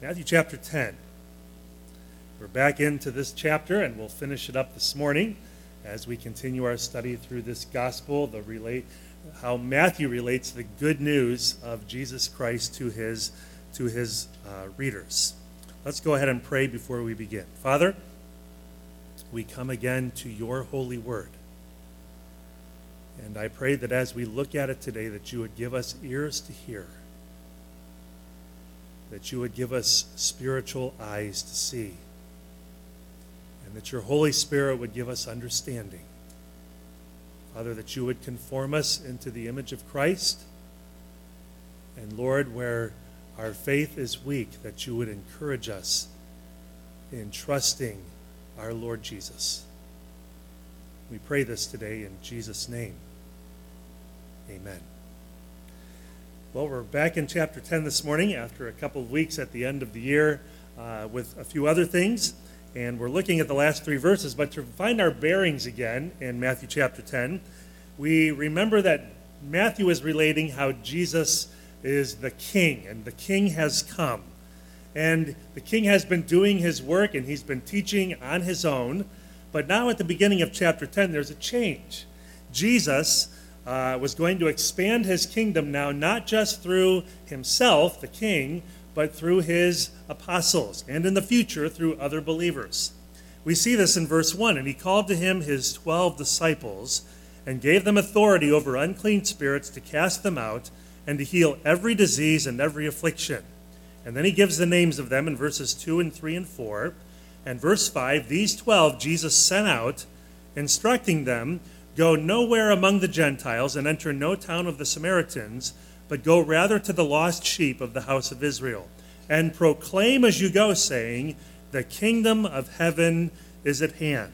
Matthew chapter 10. We're back into this chapter, and we'll finish it up this morning as we continue our study through this gospel, how Matthew relates the good news of Jesus Christ to his readers. Let's go ahead and pray before we begin. Father, we come again to your holy word. And I pray that as we look at it today, that you would give us ears to hear, that you would give us spiritual eyes to see, and that your Holy Spirit would give us understanding. Father, that you would conform us into the image of Christ, and Lord, where our faith is weak, that you would encourage us in trusting our Lord Jesus. We pray this today in Jesus' name. Amen. Well, we're back in chapter 10 this morning after a couple of weeks at the end of the year with a few other things. And we're looking at the last three verses. But to find our bearings again in Matthew chapter 10, we remember that Matthew is relating how Jesus is the king, and the king has come. And the king has been doing his work, and he's been teaching on his own. But now at the beginning of chapter 10, there's a change. Jesus was going to expand his kingdom now, not just through himself, the king, but through his apostles, and in the future through other believers. We see this in verse 1. And he called to him his 12 disciples, and gave them authority over unclean spirits to cast them out, and to heal every disease and every affliction. And then he gives the names of them in verses 2 and 3 and 4. And verse 5, these 12 Jesus sent out, instructing them, go nowhere among the Gentiles, and enter no town of the Samaritans, but go rather to the lost sheep of the house of Israel, and proclaim as you go, saying, the kingdom of heaven is at hand.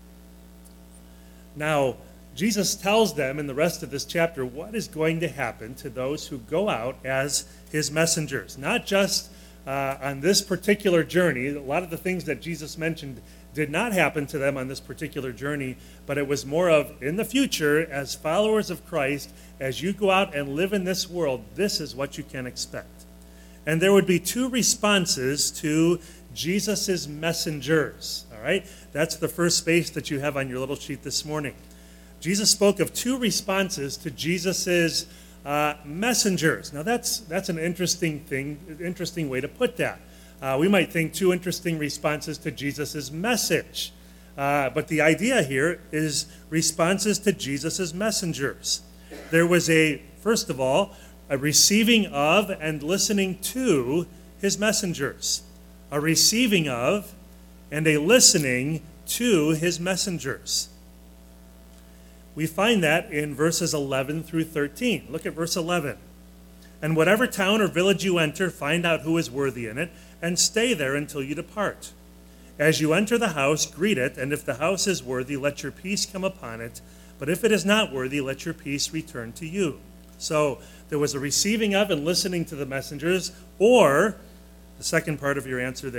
Now, Jesus tells them in the rest of this chapter what is going to happen to those who go out as his messengers. Not just on this particular journey. A lot of the things that Jesus mentioned did not happen to them on this particular journey, but it was more of, in the future, as followers of Christ, as you go out and live in this world, this is what you can expect. And there would be two responses to Jesus' messengers. All right? That's the first space that you have on your little sheet this morning. Jesus spoke of two responses to Jesus' messengers. Now that's an interesting way to put that. We might think two interesting responses to Jesus' message. But the idea here is responses to Jesus' messengers. There was first of all, a receiving of and listening to his messengers. A receiving of and a listening to his messengers. We find that in verses 11 through 13. Look at verse 11. And whatever town or village you enter, find out who is worthy in it, and stay there until you depart. As you enter the house, greet it, and if the house is worthy, let your peace come upon it. But if it is not worthy, let your peace return to you. So there was a receiving of and listening to the messengers, or, the second part of your answer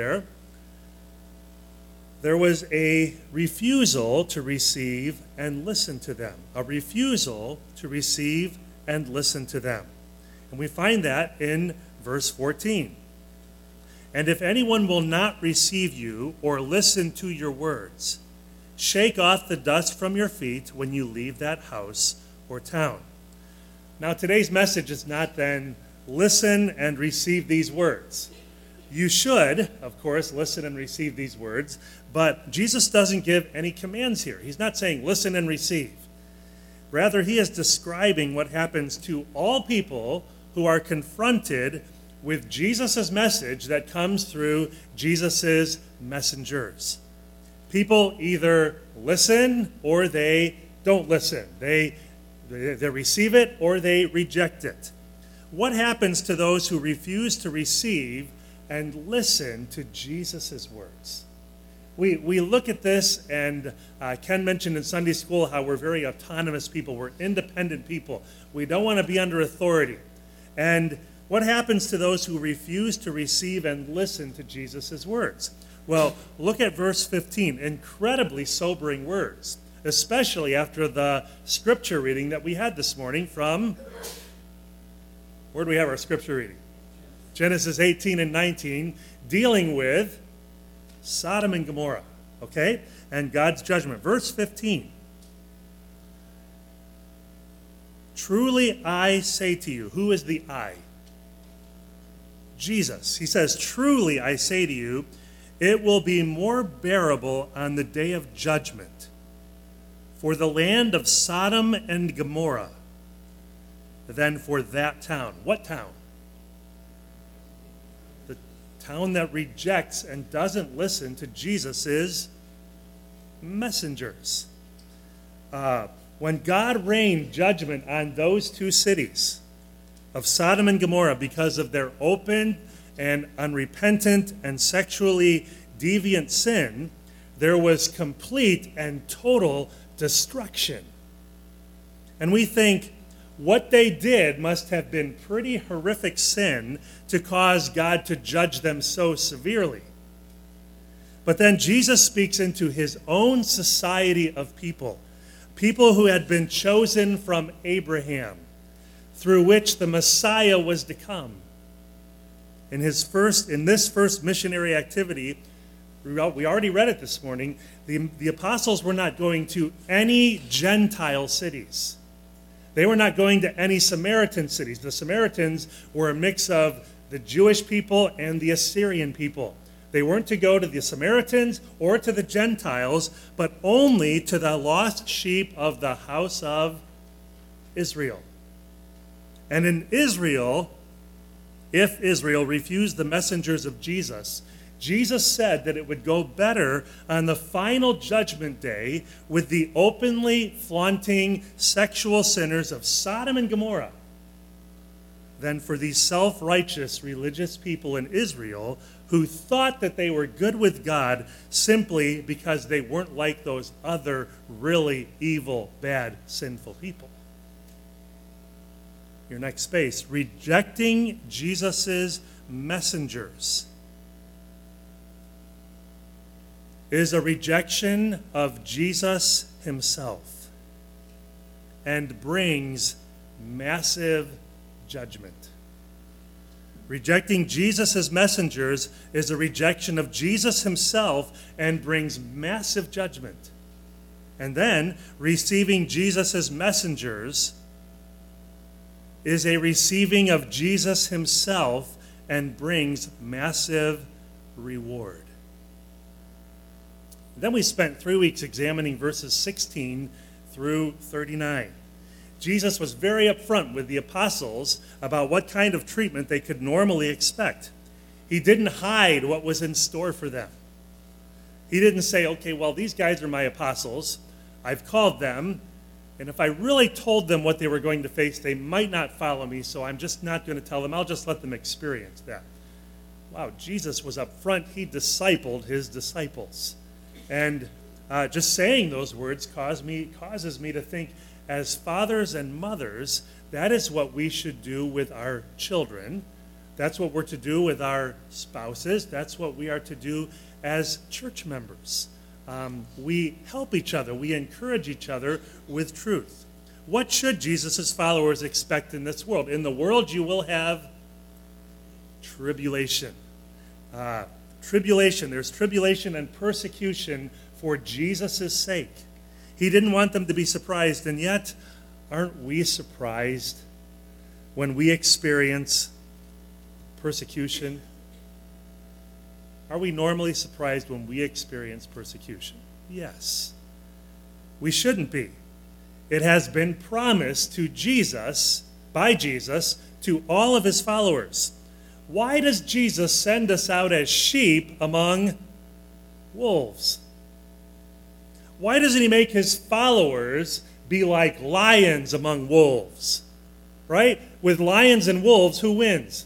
there was a refusal to receive and listen to them. A refusal to receive and listen to them. And we find that in verse 14. And if anyone will not receive you or listen to your words, shake off the dust from your feet when you leave that house or town. Now today's message is not then listen and receive these words. You should, of course, listen and receive these words, but Jesus doesn't give any commands here. He's not saying listen and receive. Rather, he is describing what happens to all people who are confronted with Jesus' message that comes through Jesus' messengers. People either listen or they don't listen. They receive it or they reject it. What happens to those who refuse to receive and listen to Jesus' words? We look at this, and Ken mentioned in Sunday school how we're very autonomous people. We're independent people. We don't want to be under authority. And what happens to those who refuse to receive and listen to Jesus' words? Well, look at verse 15. Incredibly sobering words, especially after the scripture reading that we had this morning from, where do we have our scripture reading? Genesis 18 and 19, dealing with Sodom and Gomorrah, okay? And God's judgment. Verse 15. Truly I say to you, who is the I? Jesus. He says, truly I say to you, it will be more bearable on the day of judgment for the land of Sodom and Gomorrah than for that town. What town? The town that rejects and doesn't listen to Jesus' messengers. When God rained judgment on those two cities of Sodom and Gomorrah because of their open and unrepentant and sexually deviant sin, there was complete and total destruction. And we think what they did must have been pretty horrific sin to cause God to judge them so severely. But then Jesus speaks into his own society of people who had been chosen from Abraham, through which the Messiah was to come. In this first missionary activity, we already read it this morning, the apostles were not going to any Gentile cities. They were not going to any Samaritan cities. The Samaritans were a mix of the Jewish people and the Assyrian people. They weren't to go to the Samaritans or to the Gentiles, but only to the lost sheep of the house of Israel. And in Israel, if Israel refused the messengers of Jesus, Jesus said that it would go better on the final judgment day with the openly flaunting sexual sinners of Sodom and Gomorrah than for these self-righteous religious people in Israel who thought that they were good with God simply because they weren't like those other really evil, bad, sinful people. Your next space, rejecting Jesus' messengers is a rejection of Jesus himself and brings massive judgment. Rejecting Jesus' messengers is a rejection of Jesus himself and brings massive judgment. And then receiving Jesus' messengers is a receiving of Jesus himself and brings massive reward. Then we spent 3 weeks examining verses 16 through 39. Jesus was very upfront with the apostles about what kind of treatment they could normally expect. He didn't hide what was in store for them. He didn't say, okay, well, these guys are my apostles. I've called them. And if I really told them what they were going to face, they might not follow me, so I'm just not going to tell them. I'll just let them experience that. Wow, Jesus was upfront. He discipled his disciples. And just saying those words causes me to think, as fathers and mothers, that is what we should do with our children. That's what we're to do with our spouses. That's what we are to do as church members. We help each other. We encourage each other with truth. What should Jesus' followers expect in this world? In the world you will have tribulation. There's tribulation and persecution for Jesus' sake. He didn't want them to be surprised, and yet, aren't we surprised when we experience persecution? Are we normally surprised when we experience persecution? Yes. We shouldn't be. It has been promised to Jesus, by Jesus, to all of his followers. Why does Jesus send us out as sheep among wolves? Why doesn't he make his followers be like lions among wolves? Right? With lions and wolves, who wins?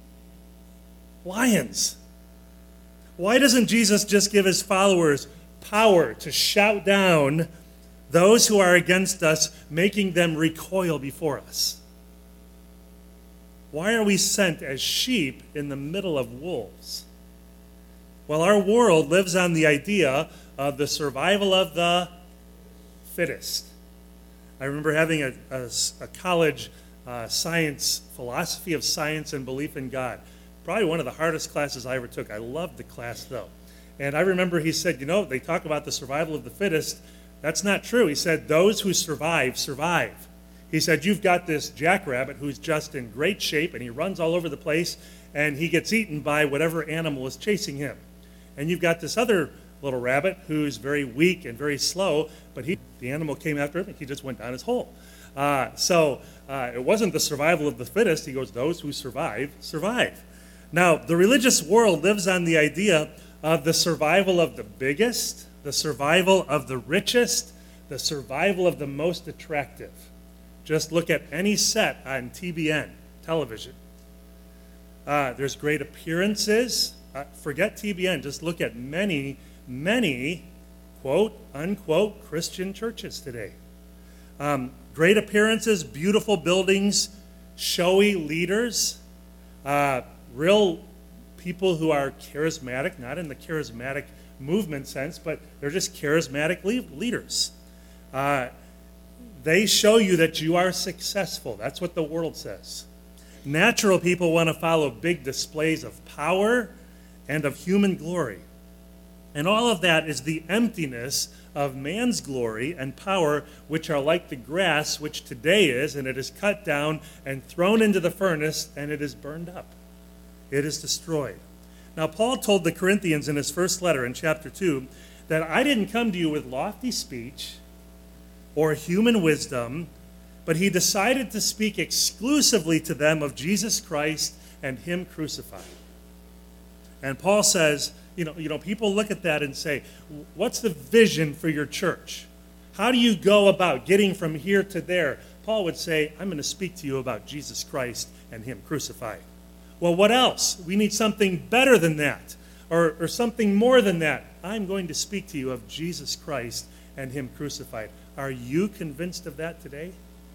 Lions. Why doesn't Jesus just give his followers power to shout down those who are against us, making them recoil before us? Why are we sent as sheep in the middle of wolves? Well, our world lives on the idea of the survival of the fittest. I remember having a college science, philosophy of science and belief in God. probably one of the hardest classes I ever took. I loved the class, though. And I remember he said, they talk about the survival of the fittest. That's not true. He said, those who survive, survive. He said, you've got this jackrabbit who's just in great shape, and he runs all over the place, and he gets eaten by whatever animal is chasing him. And you've got this other little rabbit who's very weak and very slow, but the animal came after him, and he just went down his hole. So it wasn't the survival of the fittest. He goes, those who survive, survive. Now, the religious world lives on the idea of the survival of the biggest, the survival of the richest, the survival of the most attractive. Just look at any set on TBN, television. There's great appearances. Forget TBN. Just look at many, quote, unquote, Christian churches today. Great appearances, beautiful buildings, showy leaders, real people who are charismatic, not in the charismatic movement sense, but they're just charismatic leaders. They show you that you are successful. That's what the world says. Natural people want to follow big displays of power and of human glory. And all of that is the emptiness of man's glory and power, which are like the grass, which today is, and it is cut down and thrown into the furnace, and it is burned up. It is destroyed. Now, Paul told the Corinthians in his first letter in chapter 2 that I didn't come to you with lofty speech or human wisdom, but he decided to speak exclusively to them of Jesus Christ and him crucified. And Paul says, people look at that and say, what's the vision for your church? How do you go about getting from here to there? Paul would say, I'm going to speak to you about Jesus Christ and him crucified. Well, what else? We need something better than that, or something more than that. I'm going to speak to you of Jesus Christ and him crucified. Are you convinced of that today?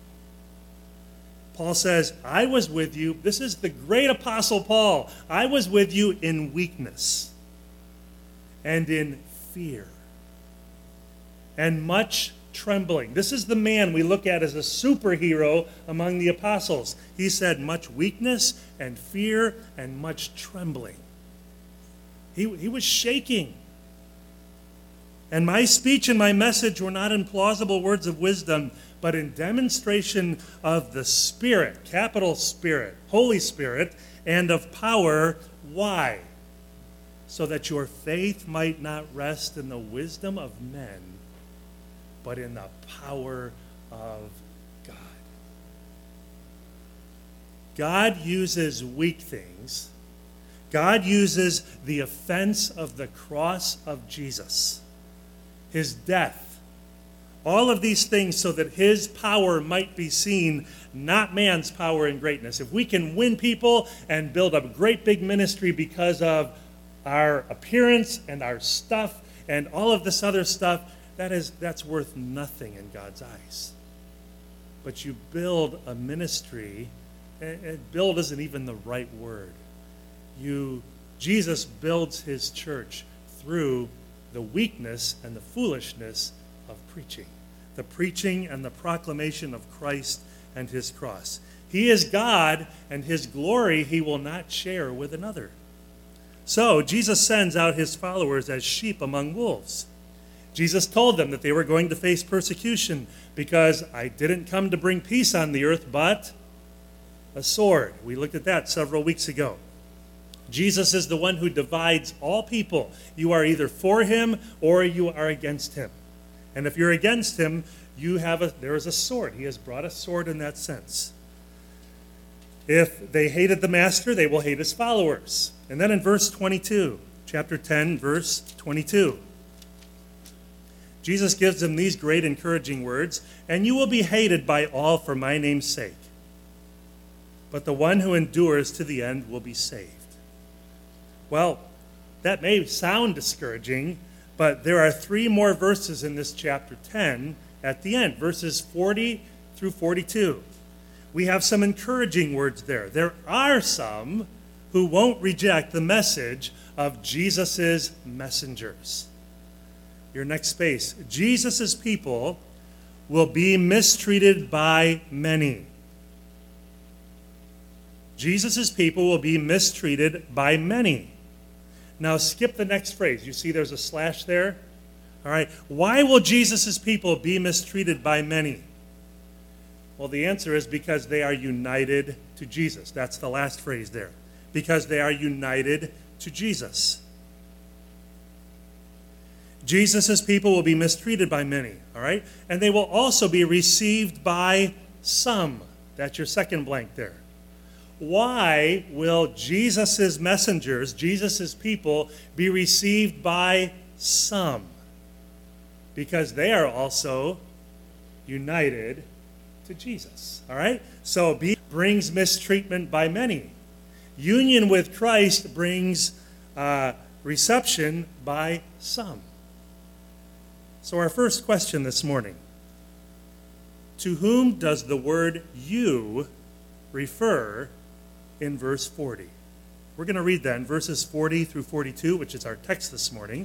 Paul says, I was with you. This is the great apostle Paul. I was with you in weakness and in fear and much trembling. This is the man we look at as a superhero among the apostles. He said much weakness and fear and much trembling. He was shaking. And my speech and my message were not in plausible words of wisdom, but in demonstration of the Spirit, capital Spirit, Holy Spirit, and of power. Why? So that your faith might not rest in the wisdom of men, but in the power of God. God uses weak things. God uses the offense of the cross of Jesus, his death, all of these things so that his power might be seen, not man's power and greatness. If we can win people and build a great big ministry because of our appearance and our stuff and all of this other stuff, that's worth nothing in God's eyes. But you build a ministry, and build isn't even the right word. Jesus builds his church through the weakness and the foolishness of preaching. The preaching and the proclamation of Christ and his cross. He is God, and his glory he will not share with another. So Jesus sends out his followers as sheep among wolves. Jesus told them that they were going to face persecution because I didn't come to bring peace on the earth, but a sword. We looked at that several weeks ago. Jesus is the one who divides all people. You are either for him or you are against him. And if you're against him, there is a sword. He has brought a sword in that sense. If they hated the master, they will hate his followers. And then in verse 22, chapter 10, verse 22, Jesus gives them these great encouraging words, and you will be hated by all for my name's sake. But the one who endures to the end will be saved. Well, that may sound discouraging, but there are 3 more verses in this chapter 10 at the end, verses 40 through 42. We have some encouraging words there. There are some who won't reject the message of Jesus' messengers. Your next space. Jesus' people will be mistreated by many. Jesus' people will be mistreated by many. Now skip the next phrase. You see there's a slash there? All right. Why will Jesus' people be mistreated by many? Well, the answer is because they are united to Jesus. That's the last phrase there. Because they are united to Jesus. Jesus' people will be mistreated by many, all right? And they will also be received by some. That's your second blank there. Why will Jesus' messengers, Jesus' people, be received by some? Because they are also united to Jesus, all right? So brings mistreatment by many. Union with Christ brings reception by some. So our first question this morning, to whom does the word you refer in verse 40? We're going to read that in verses 40 through 42, which is our text this morning.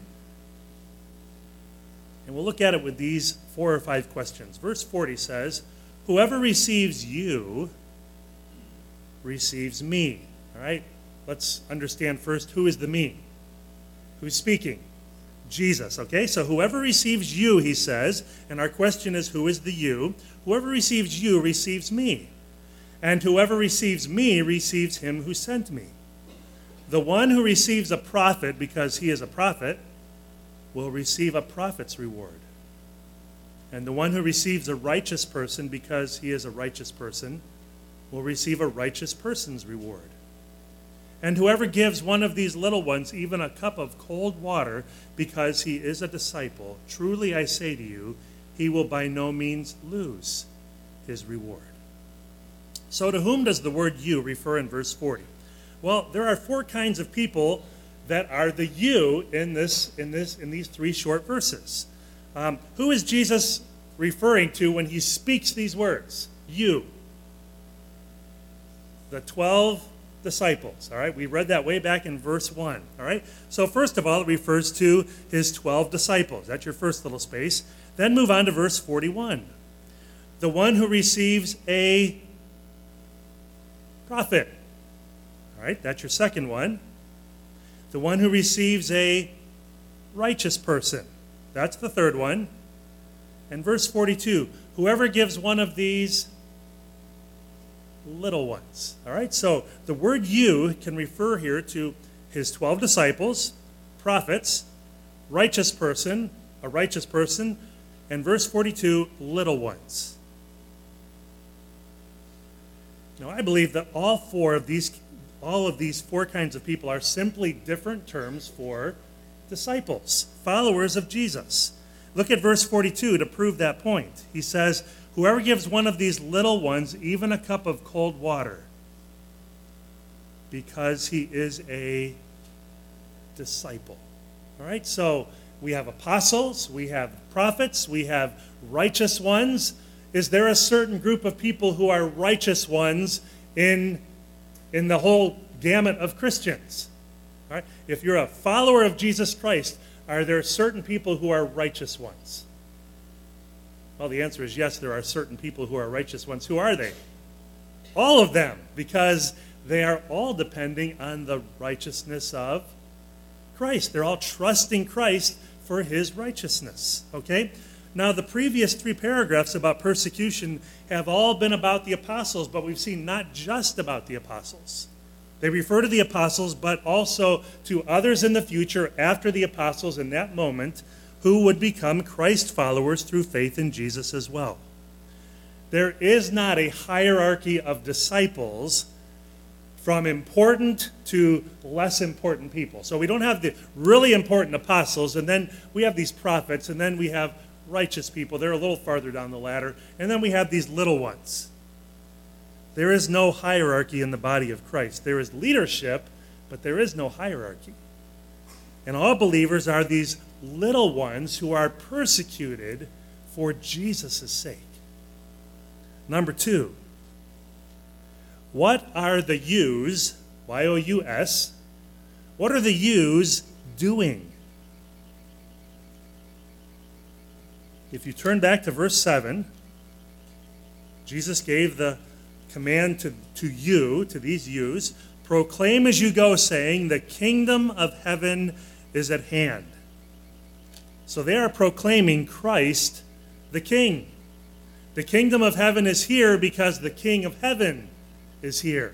And we'll look at it with these 4 or 5 questions. Verse 40 says, whoever receives you receives me. All right, let's understand first who is the me. Who's speaking? Jesus, okay? So whoever receives you, he says, and our question is, who is the you? Whoever receives you receives me. And whoever receives me receives him who sent me. The one who receives a prophet because he is a prophet will receive a prophet's reward. And the one who receives a righteous person because he is a righteous person will receive a righteous person's reward. And whoever gives one of these little ones even a cup of cold water because he is a disciple, truly I say to you, he will by no means lose his reward. So to whom does the word you refer in verse 40? Well, there are 4 kinds of people that are the you in these 3 short verses. Who is Jesus referring to when he speaks these words? You. The 12 disciples, all right? We read that way back in verse 1, all right? So first of all, it refers to his 12 disciples. That's your first little space. Then move on to verse 41. The one who receives a prophet, all right? That's your second one. The one who receives a righteous person. That's the third one. And verse 42, whoever gives one of these little ones. All right, so the word you can refer here to his 12 disciples, prophets, righteous person, a righteous person, and verse 42, little ones. Now, I believe that all of these 4 kinds of people are simply different terms for disciples, followers of Jesus. Look at verse 42 to prove that point. He says, whoever gives one of these little ones even a cup of cold water, because he is a disciple. All right, so we have apostles, we have prophets, we have righteous ones. Is there a certain group of people who are righteous ones in the whole gamut of Christians? All right, if you're a follower of Jesus Christ, are there certain people who are righteous ones? Well, the answer is yes, there are certain people who are righteous ones. Who are they? All of them, because they are all depending on the righteousness of Christ. They're all trusting Christ for his righteousness, okay? Now, the previous 3 paragraphs about persecution have all been about the apostles, but we've seen not just about the apostles. They refer to the apostles, but also to others in the future after the apostles in that moment who would become Christ followers through faith in Jesus as well. There is not a hierarchy of disciples from important to less important people. So we don't have the really important apostles, and then we have these prophets, and then we have righteous people. They're a little farther down the ladder. And then we have these little ones. There is no hierarchy in the body of Christ. There is leadership, but there is no hierarchy. And all believers are these little ones who are persecuted for Jesus' sake. Number 2, what are the yous, Y-O-U-S, what are the yous doing? If you turn back to verse 7, Jesus gave the command to you, to these yous, proclaim as you go, saying, the kingdom of heaven is at hand. So they are proclaiming Christ the King. The kingdom of heaven is here because the King of heaven is here.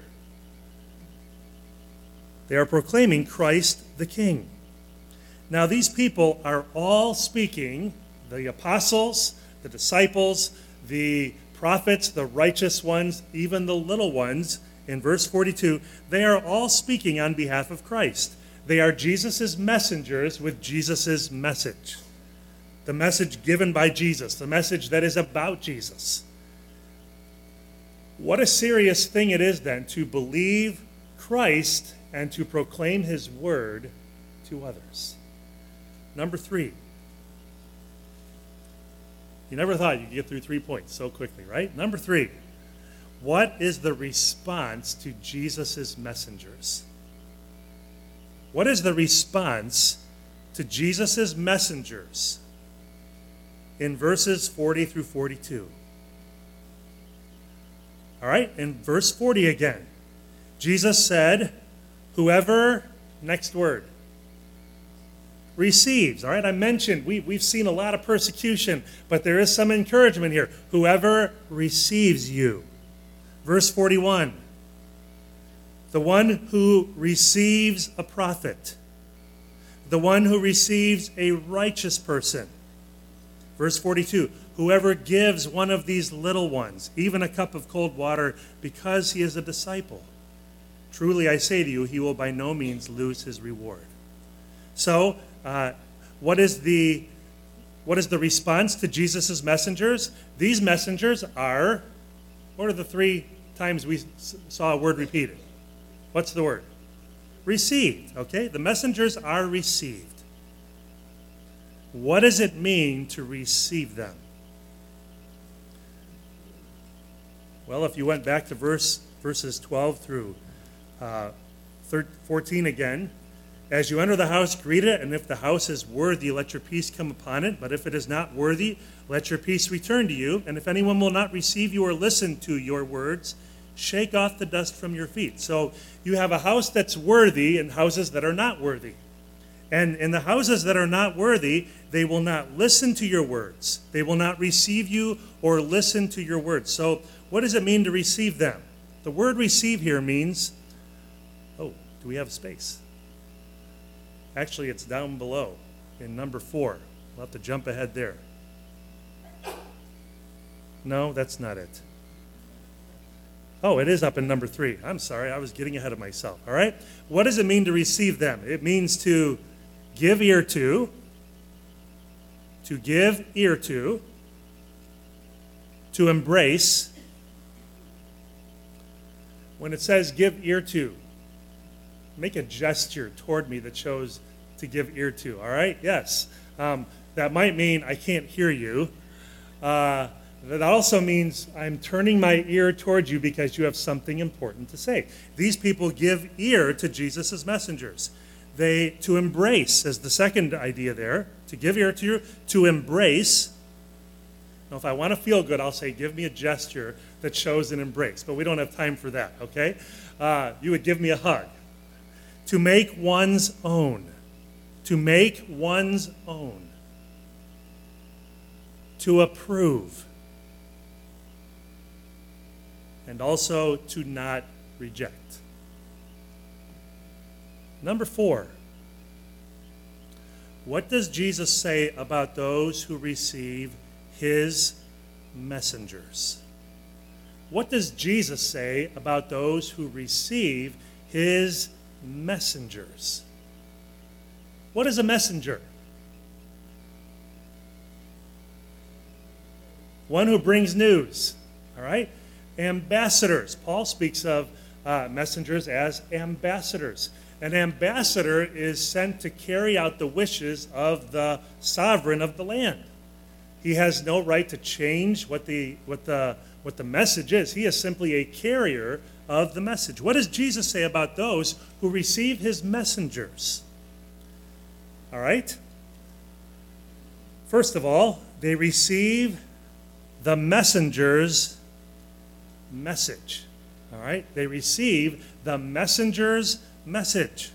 They are proclaiming Christ the King. Now these people are all speaking, the apostles, the disciples, the prophets, the righteous ones, even the little ones, in verse 42, they are all speaking on behalf of Christ. They are Jesus' messengers with Jesus' message. The message given by Jesus, the message that is about Jesus. What a serious thing it is then to believe Christ and to proclaim his word to others. Number 3. You never thought you could get through 3 points so quickly, right? Number 3. What is the response to Jesus' messengers? What is the response to Jesus' messengers in verses 40 through 42? All right, in verse 40 again, Jesus said, whoever, next word, receives. All right, I mentioned we've seen a lot of persecution, but there is some encouragement here. Whoever receives you. Verse 41, the one who receives a prophet, the one who receives a righteous person. Verse 42, whoever gives one of these little ones, even a cup of cold water, because he is a disciple. Truly I say to you, he will by no means lose his reward. So, what is the response to Jesus' messengers? These messengers are, what are the 3 times we saw a word repeated? What's the word? Received, okay? The messengers are received. What does it mean to receive them? Well, if you went back to verses 12 through 14 again, as you enter the house, greet it, and if the house is worthy, let your peace come upon it. But if it is not worthy, let your peace return to you. And if anyone will not receive you or listen to your words, shake off the dust from your feet. So you have a house that's worthy and houses that are not worthy. And in the houses that are not worthy, they will not listen to your words. They will not receive you or listen to your words. So what does it mean to receive them? The word receive here means, do we have space? Actually, it's down below in number 4. We'll have to jump ahead there. No, that's not it. Oh, it is up in number 3. I'm sorry, I was getting ahead of myself. All right? What does it mean to receive them? It means to give ear to give ear to embrace. When it says give ear to, make a gesture toward me that shows to give ear to, all right? Yes. That might mean I can't hear you. That also means I'm turning my ear towards you because you have something important to say. These people give ear to Jesus' messengers. To embrace is the second idea there. To give ear to you, to embrace. Now, if I want to feel good, I'll say, give me a gesture that shows an embrace. But we don't have time for that, okay? You would give me a hug. To make one's own. To make one's own. To approve. And also to not reject. Number 4. What does Jesus say about those who receive his messengers? What does Jesus say about those who receive his messengers? What is a messenger? One who brings news, all right? Ambassadors. Paul speaks of messengers as ambassadors. An ambassador is sent to carry out the wishes of the sovereign of the land. He has no right to change what the message is. He is simply a carrier of the message. What does Jesus say about those who receive his messengers? All right? First of all, they receive the messenger's message. All right? They receive the messenger's message.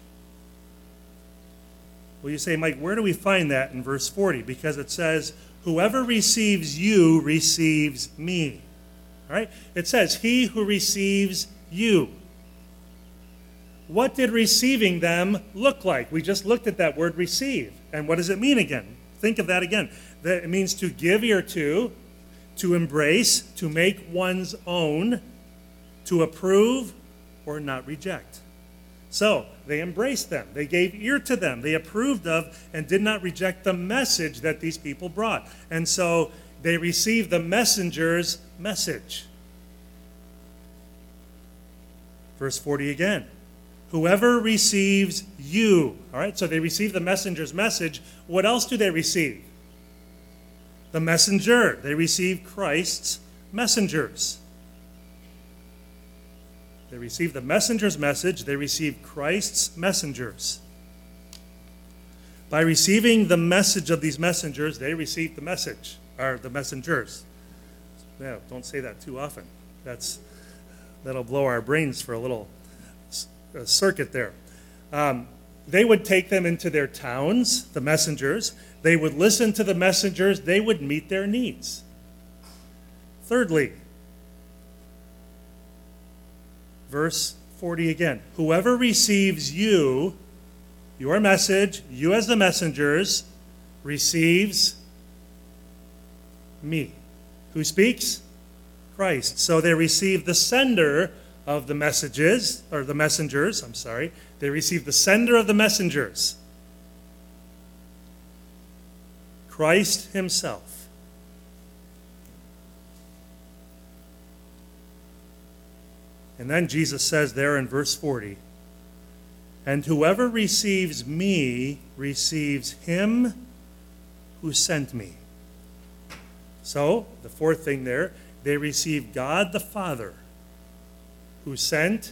Well, you say, Mike, where do we find that in verse 40? Because it says, whoever receives you receives me. All right? It says, he who receives you. What did receiving them look like? We just looked at that word receive. And what does it mean again? Think of that again. That it means to give ear to embrace, to make one's own, to approve, or not reject. So, they embraced them. They gave ear to them. They approved of and did not reject the message that these people brought. And so, they received the messenger's message. Verse 40 again. Whoever receives you. All right, so they receive the messenger's message. What else do they receive? The messenger. They receive Christ's messengers. They receive the messenger's message. They receive Christ's messengers. By receiving the message of these messengers, they receive the message, or the messengers. Yeah, don't say that too often. That'll blow our brains for a little circuit there. They would take them into their towns, the messengers. They would listen to the messengers. They would meet their needs. Thirdly, verse 40 again. Whoever receives you, your message, you as the messengers, receives me. Who speaks? Christ. So they receive the sender of the messages, or the messengers, I'm sorry. They receive the sender of the messengers. Christ himself. And then Jesus says there in verse 40, and whoever receives me receives him who sent me. So, the fourth thing there, they receive God the Father who sent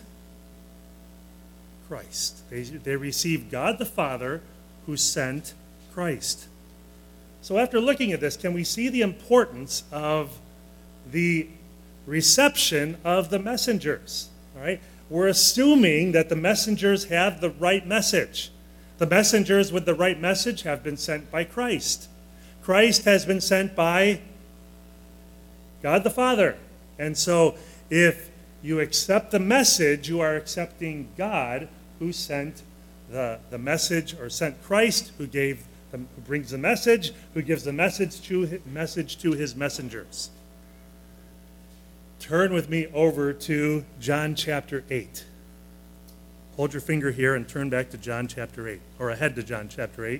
Christ. They receive God the Father who sent Christ. So after looking at this, can we see the importance of the reception of the messengers? All right? We're assuming that the messengers have the right message. The messengers with the right message have been sent by Christ. Christ has been sent by God the Father. And so if you accept the message, you are accepting God who sent the message, or sent Christ who brings the message, who gives the message to his messengers. Turn with me over to John chapter 8. Hold your finger here and turn back to John chapter 8, or ahead to John chapter 8.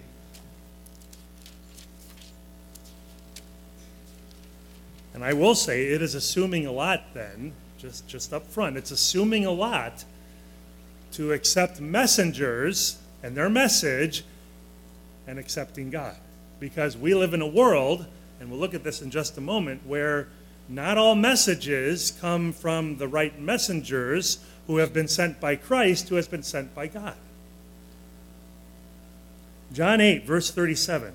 And I will say it is assuming a lot then, just up front. It's assuming a lot to accept messengers and their message and accepting God. Because we live in a world, and we'll look at this in just a moment, where not all messages come from the right messengers who have been sent by Christ, who has been sent by God. John 8, verse 37.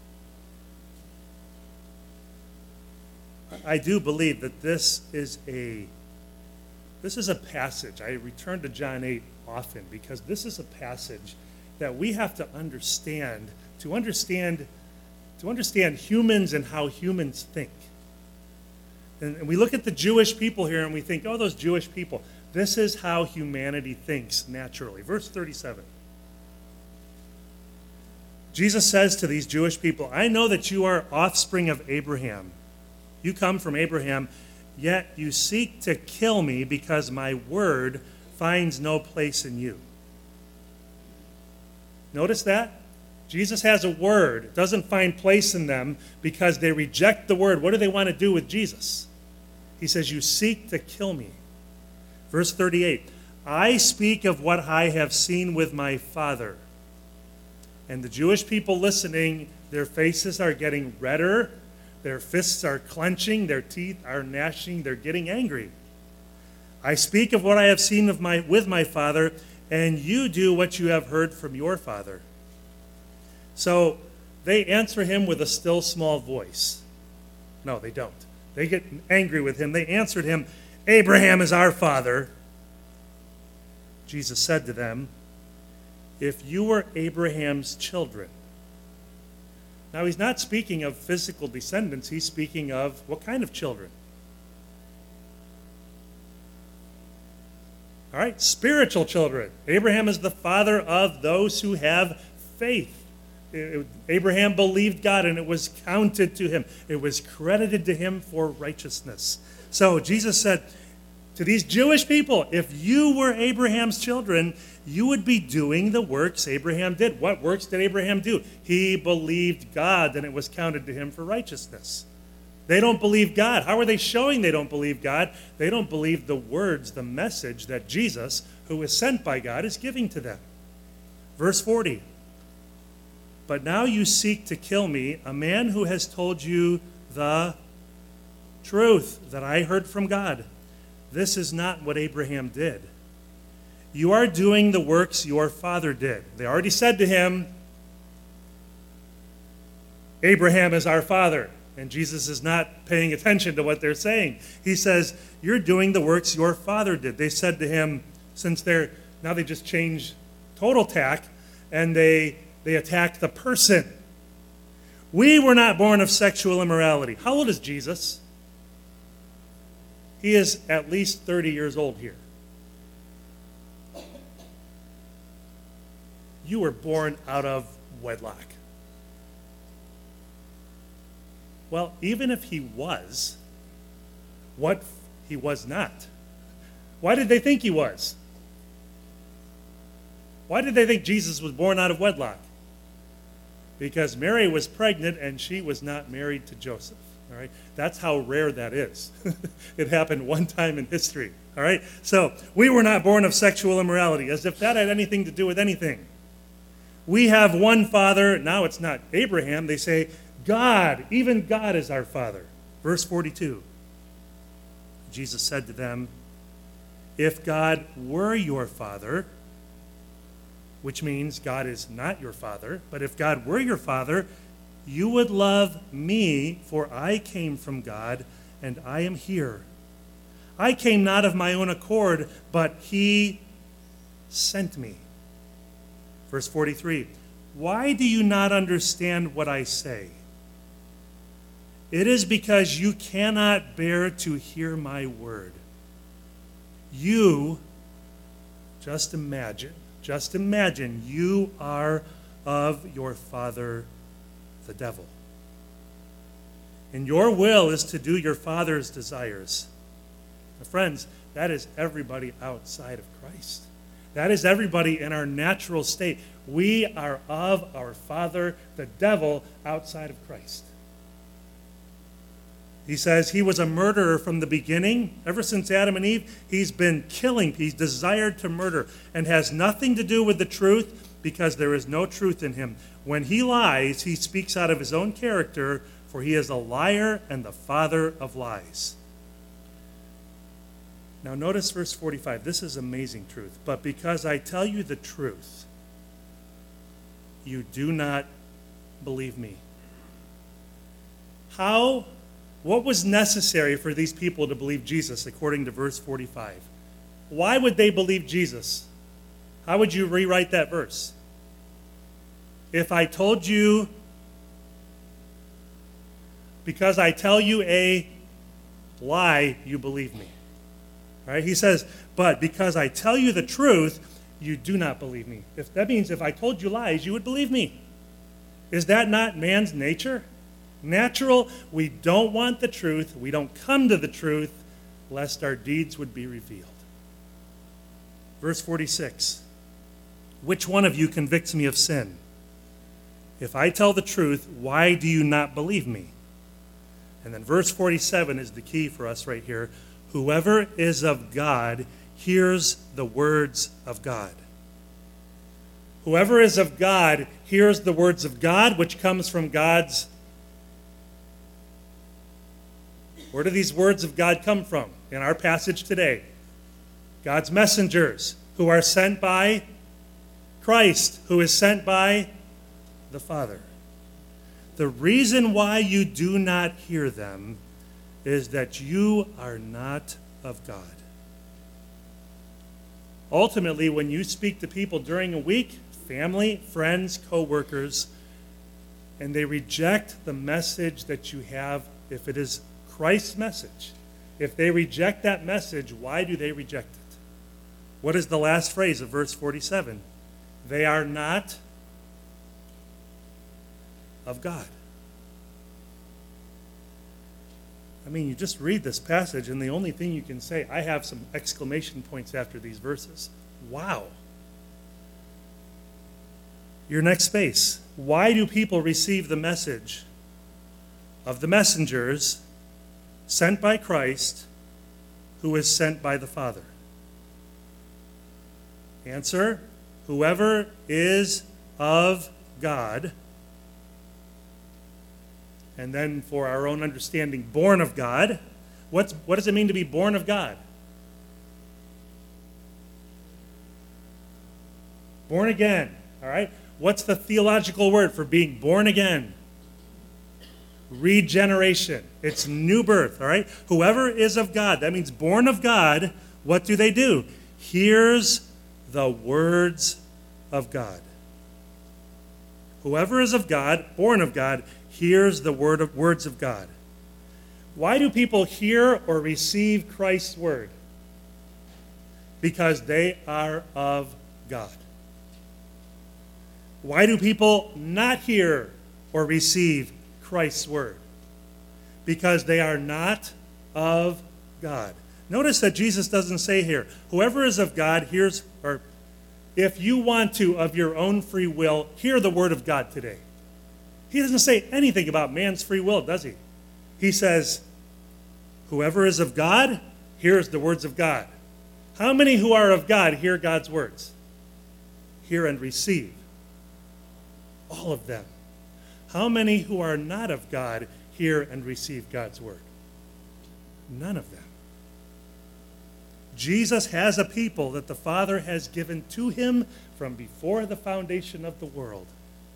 I do believe that this is a passage. I return to John 8 often because this is a passage that we have to understand to understand humans and how humans think. And we look at the Jewish people here and we think, oh, those Jewish people. This is how humanity thinks naturally. Verse 37. Jesus says to these Jewish people, I know that you are offspring of Abraham. You come from Abraham, yet you seek to kill me because my word finds no place in you. Notice that? Jesus has a word. It doesn't find place in them because they reject the word. What do they want to do with Jesus? He says, you seek to kill me. Verse 38, I speak of what I have seen with my Father. And the Jewish people listening, their faces are getting redder, their fists are clenching, their teeth are gnashing, they're getting angry. I speak of what I have seen with my Father, and you do what you have heard from your father. So they answer him with a still small voice. No, they don't. They get angry with him. They answered him, Abraham is our father. Jesus said to them, if you were Abraham's children. Now, he's not speaking of physical descendants. He's speaking of what kind of children? All right, spiritual children. Abraham is the father of those who have faith. Abraham believed God, and it was counted to him. It was credited to him for righteousness. So Jesus said to these Jewish people, if you were Abraham's children, you would be doing the works Abraham did. What works did Abraham do? He believed God, and it was counted to him for righteousness. They don't believe God. How are they showing they don't believe God? They don't believe the words, the message that Jesus, who is sent by God, is giving to them. Verse 40. But now you seek to kill me, a man who has told you the truth that I heard from God. This is not what Abraham did. You are doing the works your father did. They already said to him, Abraham is our father. And Jesus is not paying attention to what they're saying. He says, you're doing the works your father did. They said to him, now they just changed total tack, and they attacked the person. We were not born of sexual immorality. How old is Jesus? He is at least 30 years old here. You were born out of wedlock. Well, even if he was, what he was not. Why did they think he was? Why did they think Jesus was born out of wedlock? Because Mary was pregnant and she was not married to Joseph. All right? That's how rare that is. It happened one time in history. All right? So, we were not born of sexual immorality, as if that had anything to do with anything. We have one father. Now it's not Abraham. They say, God, even God is our Father. Verse 42. Jesus said to them, if God were your Father, which means God is not your Father, but if God were your Father, you would love me, for I came from God, and I am here. I came not of my own accord, but he sent me. Verse 43. Why do you not understand what I say? It is because you cannot bear to hear my word. You, just imagine, you are of your father, the devil. And your will is to do your father's desires. Now, friends, that is everybody outside of Christ. That is everybody in our natural state. We are of our father, the devil, outside of Christ. He says he was a murderer from the beginning. Ever since Adam and Eve, he's been killing. He's desired to murder and has nothing to do with the truth because there is no truth in him. When he lies, he speaks out of his own character, for he is a liar and the father of lies. Now notice verse 45. This is amazing truth. But because I tell you the truth, you do not believe me. What was necessary for these people to believe Jesus, according to verse 45? Why would they believe Jesus? How would you rewrite that verse? If I told you, because I tell you a lie, you believe me. All right? He says, but because I tell you the truth, you do not believe me. That means if I told you lies, you would believe me. Is that not man's nature? Natural, we don't want the truth. We don't come to the truth lest our deeds would be revealed. Verse 46. Which one of you convicts me of sin? If I tell the truth, why do you not believe me? And then verse 47 is the key for us right here. Whoever is of God hears the words of God. Whoever is of God hears the words of God, which comes from God's. Where do these words of God come from? In our passage today, God's messengers who are sent by Christ, who is sent by the Father. The reason why you do not hear them is that you are not of God. Ultimately, when you speak to people during a week, family, friends, co-workers, and they reject the message that you have, if it is Christ's message, if they reject that message, why do they reject it? What is the last phrase of verse 47? They are not of God. I mean, you just read this passage, and the only thing you can say, I have some exclamation points after these verses. Wow. Your next space. Why do people receive the message of the messengers sent by Christ, who is sent by the Father? Answer, whoever is of God. And then for our own understanding, born of God. What does it mean to be born of God? Born again, all right? What's the theological word for being born again? Regeneration. It's new birth, all right? Whoever is of God, that means born of God, what do? Hears the words of God. Whoever is of God, born of God, hears the words of God. Why do people hear or receive Christ's word? Because they are of God. Why do people not hear or receive Christ's word? Because they are not of God. Notice that Jesus doesn't say here, whoever is of God hears, or if you want to, of your own free will, hear the word of God today. He doesn't say anything about man's free will, does he? He says, whoever is of God hears the words of God. How many who are of God hear God's words? Hear and receive. All of them. How many who are not of God hear and receive God's word? None of them. Jesus has a people that the Father has given to him from before the foundation of the world.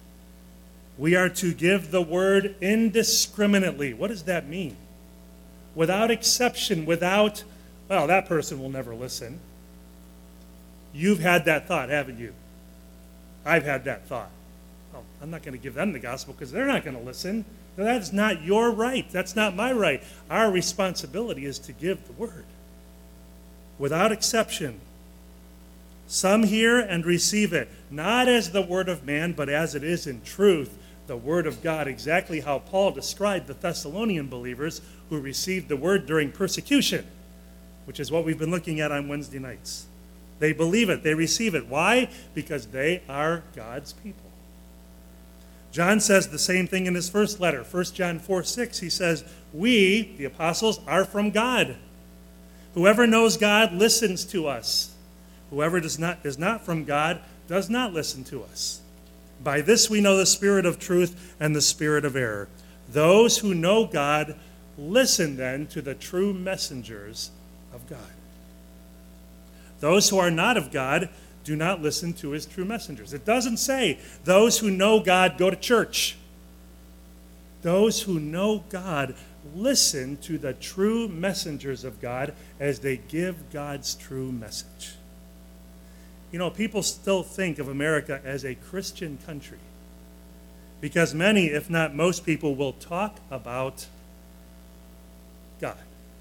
We are to give the word indiscriminately. What does that mean? Without exception, without, well, that person will never listen. You've had that thought, haven't you? I've had that thought. Oh, I'm not going to give them the gospel because they're not going to listen. No, that's not your right. That's not my right. Our responsibility is to give the word. Without exception. Some hear and receive it, not as the word of man, but as it is in truth, the word of God, exactly how Paul described the Thessalonian believers who received the word during persecution, which is what we've been looking at on Wednesday nights. They believe it. They receive it. Why? Because they are God's people. John says the same thing in his first letter, 1 John 4:6. He says, we, the apostles, are from God. Whoever knows God listens to us. Whoever is not from God does not listen to us. By this we know the spirit of truth and the spirit of error. Those who know God listen then to the true messengers of God. Those who are not of God do not listen to his true messengers. It doesn't say those who know God go to church. Those who know God listen to the true messengers of God as they give God's true message. You know, people still think of America as a Christian country because many, if not most people, will talk about God.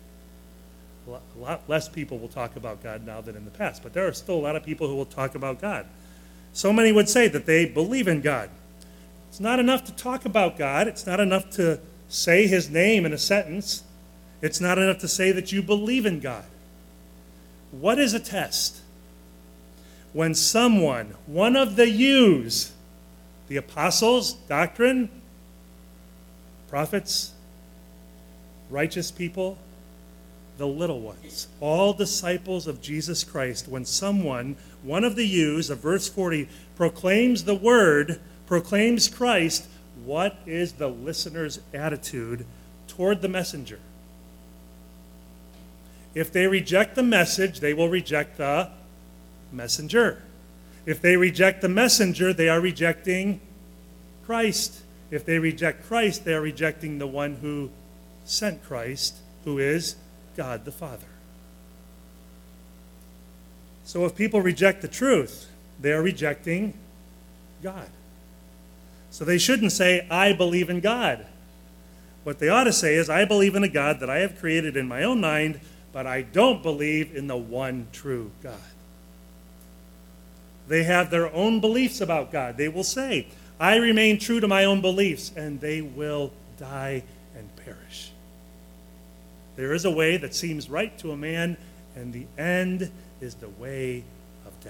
A lot less people will talk about God now than in the past, but there are still a lot of people who will talk about God. So many would say that they believe in God. It's not enough to talk about God. It's not enough to say his name in a sentence. It's not enough to say that you believe in God. What is a test? When someone, one of the yous, the apostles, doctrine, prophets, righteous people, the little ones, all disciples of Jesus Christ, when someone, one of the yous of verse 40, proclaims the word, proclaims Christ, what is the listener's attitude toward the messenger? If they reject the message, they will reject the messenger. If they reject the messenger, they are rejecting Christ. If they reject Christ, they are rejecting the one who sent Christ, who is God the Father. So if people reject the truth, they are rejecting God. So they shouldn't say, I believe in God. What they ought to say is, I believe in a God that I have created in my own mind, but I don't believe in the one true God. They have their own beliefs about God. They will say, I remain true to my own beliefs, and they will die and perish. There is a way that seems right to a man, and the end is the way of death.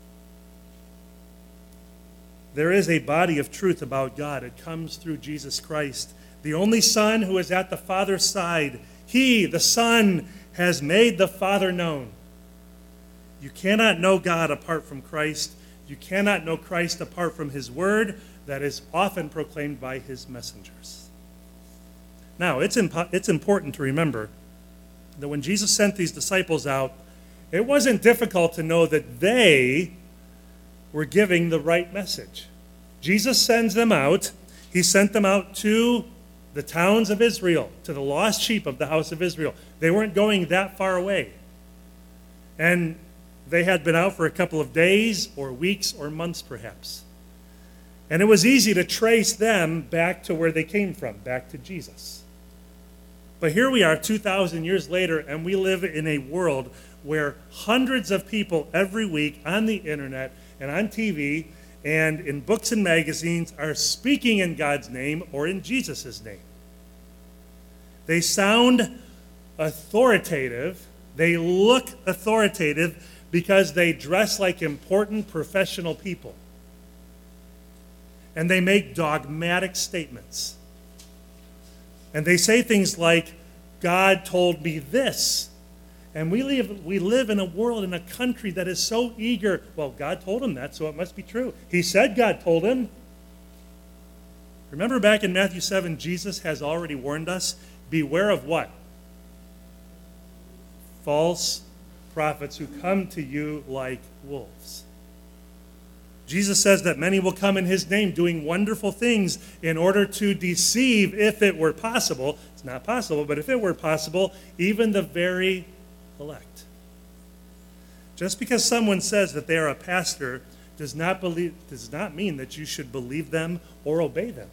There is a body of truth about God. It comes through Jesus Christ, the only Son who is at the Father's side. He, the Son, has made the Father known. You cannot know God apart from Christ. You cannot know Christ apart from his word that is often proclaimed by his messengers. Now, it's important to remember that when Jesus sent these disciples out, it wasn't difficult to know that they were giving the right message. Jesus sends them out. He sent them out to the towns of Israel, to the lost sheep of the house of Israel. They weren't going that far away. And they had been out for a couple of days or weeks or months perhaps. And it was easy to trace them back to where they came from, back to Jesus. But here we are 2,000 years later, and we live in a world where hundreds of people every week on the internet and on TV and in books and magazines are speaking in God's name or in Jesus' name. They sound authoritative. They look authoritative because they dress like important professional people. And they make dogmatic statements. And they say things like, God told me this. And we live in a world, in a country that is so eager. Well, God told him that, so it must be true. He said God told him. Remember back in Matthew 7, Jesus has already warned us, beware of what? False prophets who come to you like wolves. Jesus says that many will come in his name doing wonderful things in order to deceive, if it were possible. It's not possible, but if it were possible, even the very elect. Just because someone says that they are a pastor does not mean that you should believe them or obey them.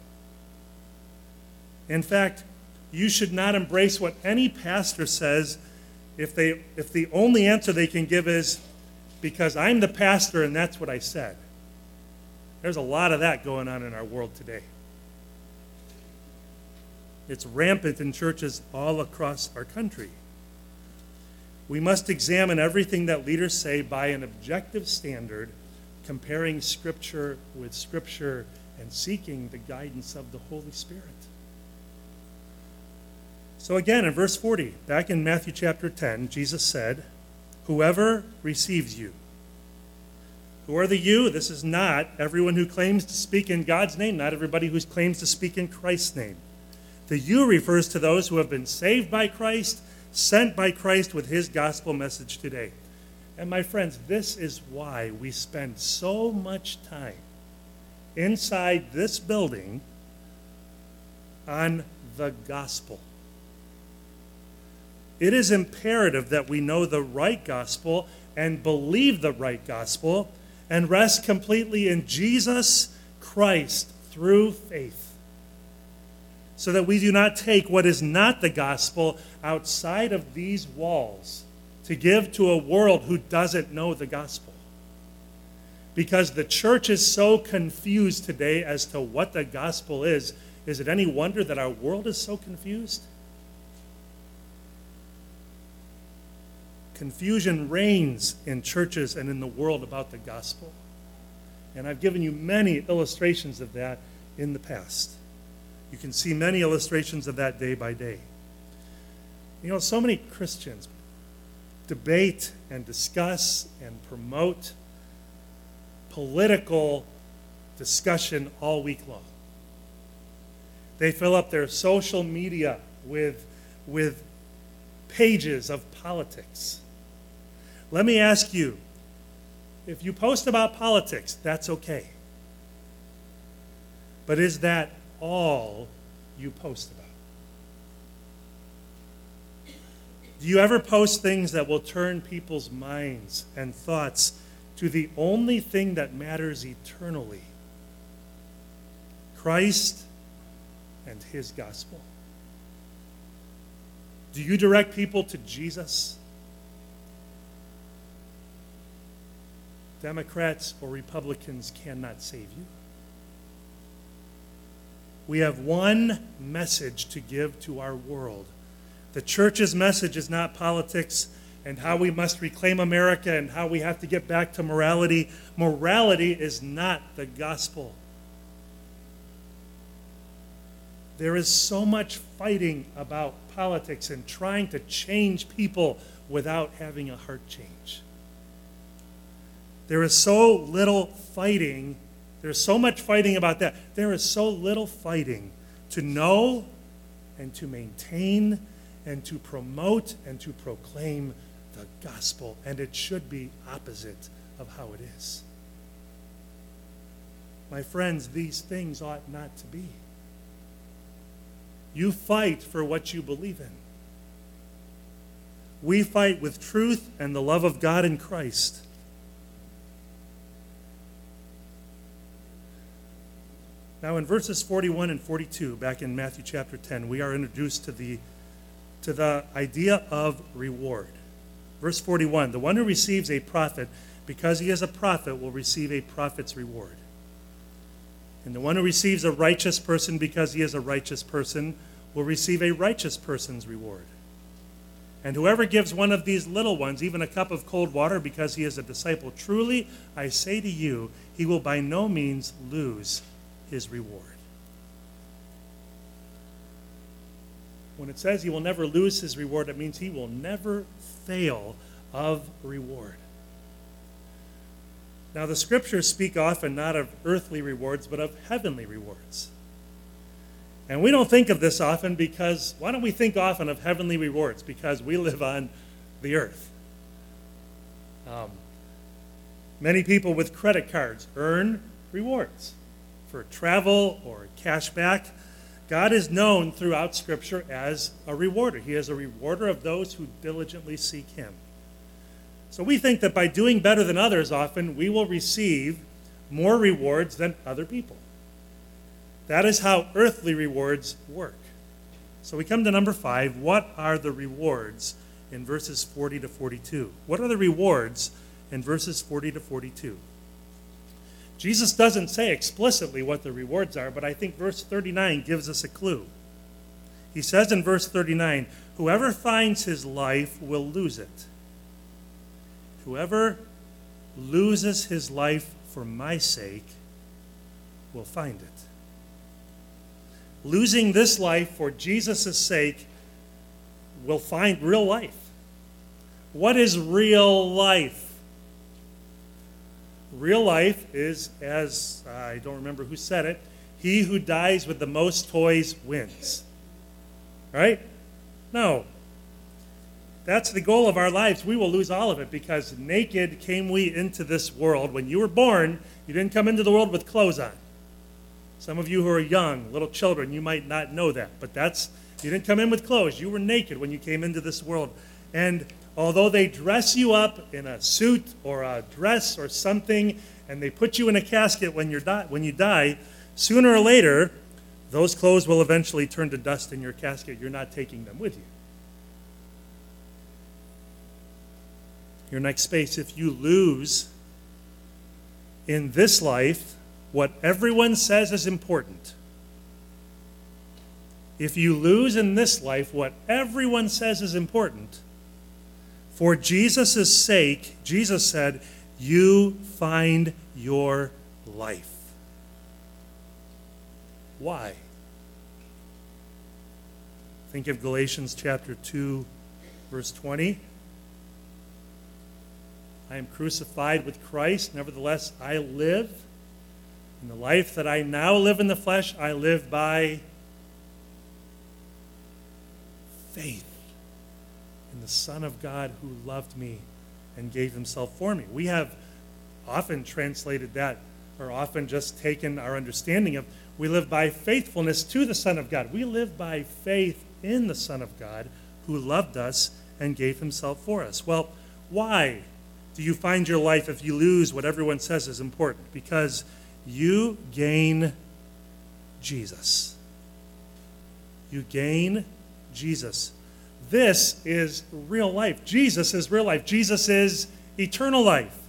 In fact, you should not embrace what any pastor says if the only answer they can give is, because I'm the pastor and that's what I said. There's a lot of that going on in our world today. It's rampant in churches all across our country. We must examine everything that leaders say by an objective standard, comparing Scripture with Scripture and seeking the guidance of the Holy Spirit. So again, in verse 40, back in Matthew chapter 10, Jesus said, whoever receives you. Who are the you? This is not everyone who claims to speak in God's name, not everybody who claims to speak in Christ's name. The you refers to those who have been saved by Christ, sent by Christ with his gospel message today. And my friends, this is why we spend so much time inside this building on the gospel. It is imperative that we know the right gospel and believe the right gospel and rest completely in Jesus Christ through faith, so that we do not take what is not the gospel outside of these walls to give to a world who doesn't know the gospel. Because the church is so confused today as to what the gospel is it any wonder that our world is so confused? Confusion reigns in churches and in the world about the gospel. And I've given you many illustrations of that in the past. You can see many illustrations of that day by day. You know, so many Christians debate and discuss and promote political discussion all week long. They fill up their social media with pages of politics. Let me ask you, if you post about politics, that's okay. But is that all you post about? Do you ever post things that will turn people's minds and thoughts to the only thing that matters eternally? Christ and his gospel. Do you direct people to Jesus? Democrats or Republicans cannot save you. We have one message to give to our world. The church's message is not politics and how we must reclaim America and how we have to get back to morality. Morality is not the gospel. There is so much fighting about politics and trying to change people without having a heart change. There is so little fighting. There's so much fighting about that. There is so little fighting to know and to maintain and to promote and to proclaim the gospel. And it should be opposite of how it is. My friends, these things ought not to be. You fight for what you believe in. We fight with truth and the love of God in Christ. Now in verses 41 and 42, back in Matthew chapter 10, we are introduced to the idea of reward. Verse 41, the one who receives a prophet because he is a prophet will receive a prophet's reward. And the one who receives a righteous person because he is a righteous person will receive a righteous person's reward. And whoever gives one of these little ones even a cup of cold water because he is a disciple, truly I say to you, he will by no means lose his reward. When it says he will never lose his reward, it means he will never fail of reward. Now, the scriptures speak often not of earthly rewards, but of heavenly rewards. And we don't think of this often because, why don't we think often of heavenly rewards? Because we live on the earth. Many people with credit cards earn rewards for travel or cash back. God is known throughout Scripture as a rewarder. He is a rewarder of those who diligently seek him. So we think that by doing better than others often, we will receive more rewards than other people. That is how earthly rewards work. So we come to number 5. What are the rewards in verses 40 to 42? What are the rewards in verses 40 to 42? Jesus doesn't say explicitly what the rewards are, but I think verse 39 gives us a clue. He says in verse 39, whoever finds his life will lose it. Whoever loses his life for my sake will find it. Losing this life for Jesus' sake will find real life. What is real life? Real life is, as I don't remember who said it, he who dies with the most toys wins. Right? No. That's the goal of our lives. We will lose all of it because naked came we into this world. When you were born, you didn't come into the world with clothes on. Some of you who are young, little children, you might not know that. But you didn't come in with clothes. You were naked when you came into this world. And although they dress you up in a suit or a dress or something, and they put you in a casket when you die, sooner or later, those clothes will eventually turn to dust in your casket. You're not taking them with you. Your next space, if you lose in this life what everyone says is important, if you lose in this life what everyone says is important, for Jesus' sake, Jesus said, you find your life. Why? Think of Galatians chapter 2, verse 20. I am crucified with Christ, nevertheless I live. In the life that I now live in the flesh, I live by faith in the Son of God who loved me and gave himself for me. We have often translated that, or often just taken our understanding of, we live by faithfulness to the Son of God. We live by faith in the Son of God who loved us and gave himself for us. Well, why do you find your life if you lose what everyone says is important? Because you gain Jesus. You gain Jesus. This is real life. Jesus is real life. Jesus is eternal life.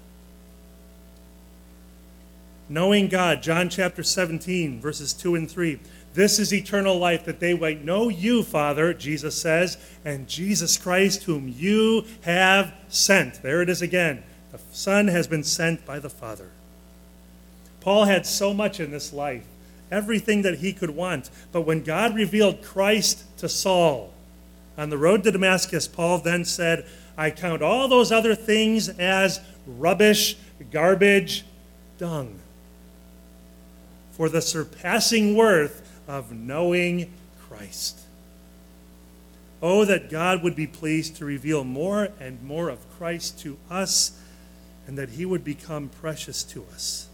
Knowing God, John chapter 17, verses 2 and 3. This is eternal life, that they might know you, Father, Jesus says, and Jesus Christ, whom you have sent. There it is again. The Son has been sent by the Father. Paul had so much in this life, everything that he could want. But when God revealed Christ to Saul on the road to Damascus, Paul then said, I count all those other things as rubbish, garbage, dung, for the surpassing worth of knowing Christ. Oh, that God would be pleased to reveal more and more of Christ to us, and that he would become precious to us.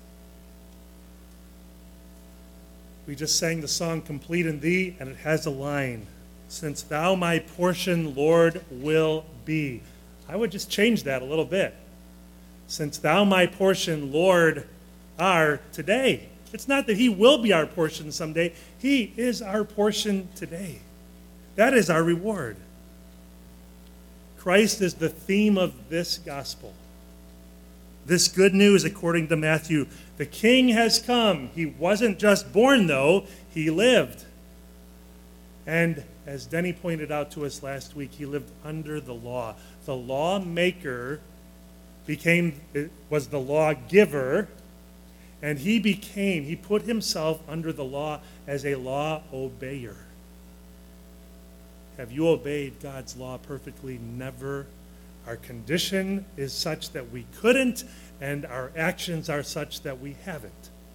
We just sang the song Complete in Thee, and it has a line, since thou my portion, Lord, will be. I would just change that a little bit. Since thou my portion, Lord, are today. It's not that he will be our portion someday. He is our portion today. That is our reward. Christ is the theme of this gospel. This good news, according to Matthew, the King has come. He wasn't just born, though. He lived. And as Denny pointed out to us last week, he lived under the law. The lawmaker was the lawgiver, and he put himself under the law as a law obeyer. Have you obeyed God's law perfectly? Never. Our condition is such that we couldn't, and our actions are such that we haven't.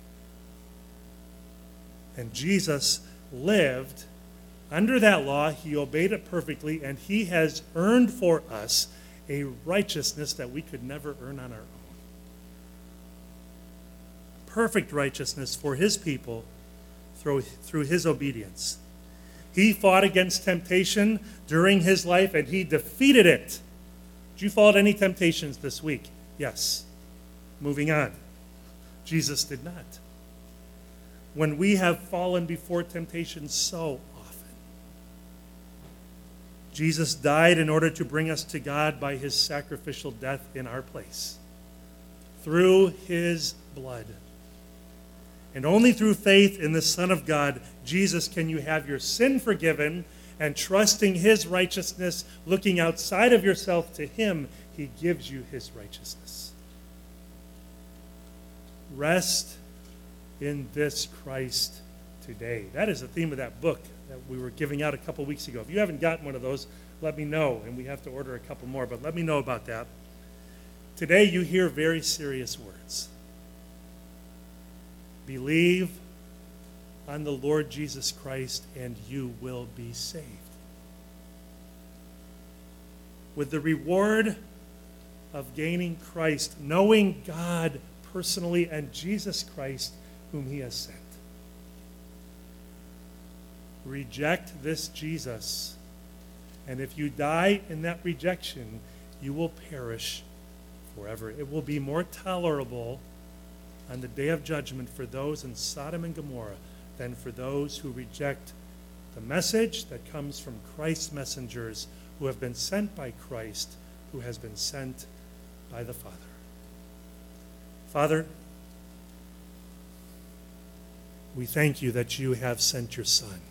And Jesus lived under that law. He obeyed it perfectly, and he has earned for us a righteousness that we could never earn on our own. Perfect righteousness for his people through his obedience. He fought against temptation during his life, and he defeated it. Did you fall at any temptations this week? Yes. Moving on. Jesus did not. When we have fallen before temptation so often, Jesus died in order to bring us to God by his sacrificial death in our place. Through his blood. And only through faith in the Son of God, Jesus, can you have your sin forgiven, and trusting his righteousness, looking outside of yourself to him, he gives you his righteousness. Rest in this Christ today. That is the theme of that book that we were giving out a couple weeks ago. If you haven't gotten one of those, let me know, and we have to order a couple more, but let me know about that. Today you hear very serious words. Believe on the Lord Jesus Christ, and you will be saved. With the reward of gaining Christ, knowing God personally and Jesus Christ, whom he has sent. Reject this Jesus, and if you die in that rejection, you will perish forever. It will be more tolerable on the day of judgment for those in Sodom and Gomorrah than for those who reject the message that comes from Christ's messengers, who have been sent by Christ, who has been sent by the Father. Father, we thank you that you have sent your Son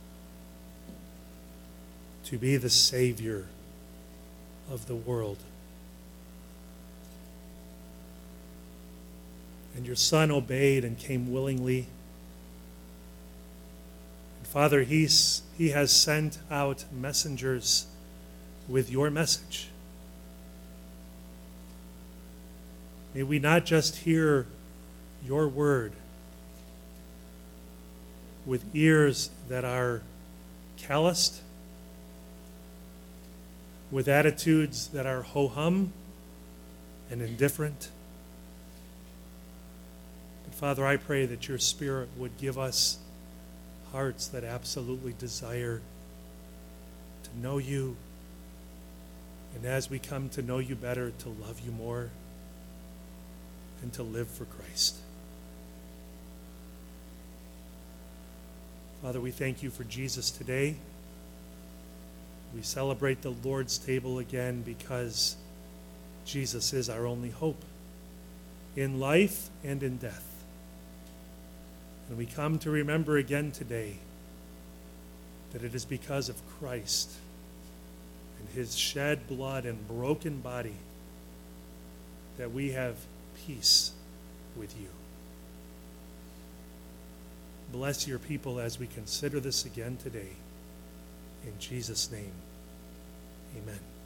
to be the Savior of the world. And your Son obeyed and came willingly. And Father, he has sent out messengers with your message. May we not just hear your word with ears that are calloused, with attitudes that are ho-hum and indifferent. But Father, I pray that your Spirit would give us hearts that absolutely desire to know you, And as we come to know you better, to love you more, and to live for Christ. Father, we thank you for Jesus today. We celebrate the Lord's table again because Jesus is our only hope in life and in death. And we come to remember again today that it is because of Christ and his shed blood and broken body that we have peace with you. Bless your people as we consider this again today. In Jesus' name, amen.